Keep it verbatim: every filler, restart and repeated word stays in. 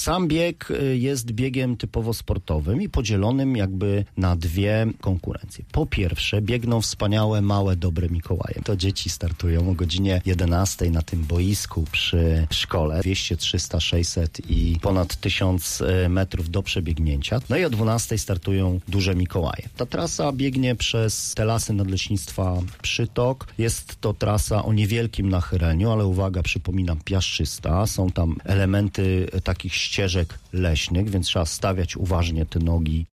Sam bieg jest biegiem typowo sportowym i podzielonym jakby na dwie konkurencje. Po pierwsze, biegną wspaniałe, małe, dobre Mikołaje. To dzieci startują o godzinie jedenastej na tym boisku przy szkole. dwieście, trzysta, sześćset i ponad tysiąc metrów do przebiegnięcia. No i o dwunastej startują duże Mikołaje. Ta trasa biegnie przez te lasy nadleśnictwa Przytok. Jest to trasa o niewielkim nachyleniu, ale uwaga, przypominam, piaszczysta. Są tam elementy takich ścieżek leśnych, więc trzeba stawiać uważnie te nogi